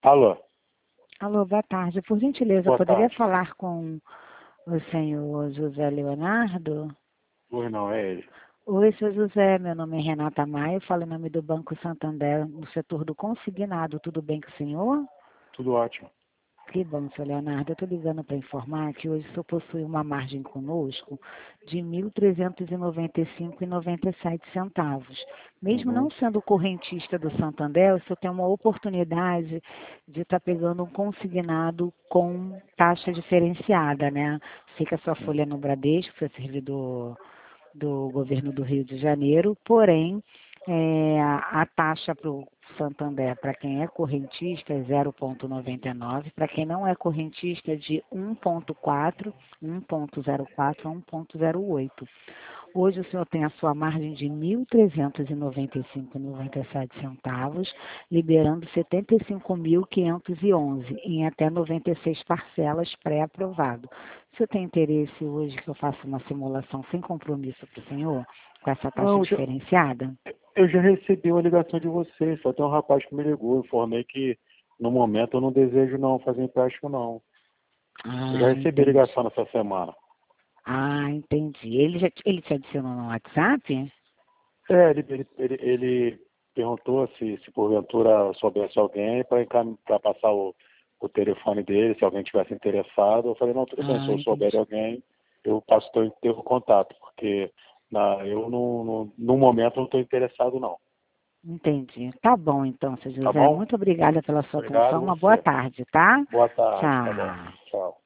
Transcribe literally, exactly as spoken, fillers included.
Alô, Alô, boa tarde. Por gentileza, eu boa poderia tarde. falar com o senhor José Leonardo? Oi, não, é ele. Oi, senhor José, meu nome é Renata Maia, eu falo em nome do Banco Santander, no setor do consignado. Tudo bem com o senhor? Tudo ótimo. Que bom, senhor Leonardo. Eu estou ligando para informar que hoje o senhor possui uma margem conosco de mil trezentos e noventa e cinco reais e noventa e sete centavos. Mesmo Uhum. não sendo correntista do Santander, o senhor tem uma oportunidade de estar pegando um consignado com taxa diferenciada, né? Fica a sua folha no Bradesco, você é servidor do governo do Rio de Janeiro, porém, é, a, a taxa para o Santander, para quem é correntista, é zero vírgula noventa e nove, para quem não é correntista, é de um vírgula quatro, um vírgula zero quatro a um vírgula zero oito. Hoje o senhor tem a sua margem de mil trezentos e noventa e cinco reais e noventa e sete centavos, liberando setenta e cinco mil quinhentos e onze em até noventa e seis parcelas pré-aprovado. O senhor tem interesse hoje que eu faça uma simulação sem compromisso para o senhor, com essa taxa Não, eu já, diferenciada? eu já recebi uma ligação de vocês, só tem um rapaz que me ligou, eu informei que no momento eu não desejo não fazer empréstimo não. Eu já Ah, recebi entendi. ligação nessa semana. Ah, entendi. Ele, já, te- ele te adicionou no WhatsApp? É, ele, ele, ele, ele perguntou se, se porventura soubesse alguém para passar o, o telefone dele, se alguém tivesse interessado. Eu falei, não, tudo bem, se Ah, eu souber de entendi. alguém, eu passo teu, teu contato, porque na, eu no, no, no momento não estou interessado não. Entendi. Tá bom então, seu Tá José. bom? Muito obrigada pela sua atenção. Obrigado Uma boa você. tarde, tá? Boa tarde, tá bom. Tchau. Tchau.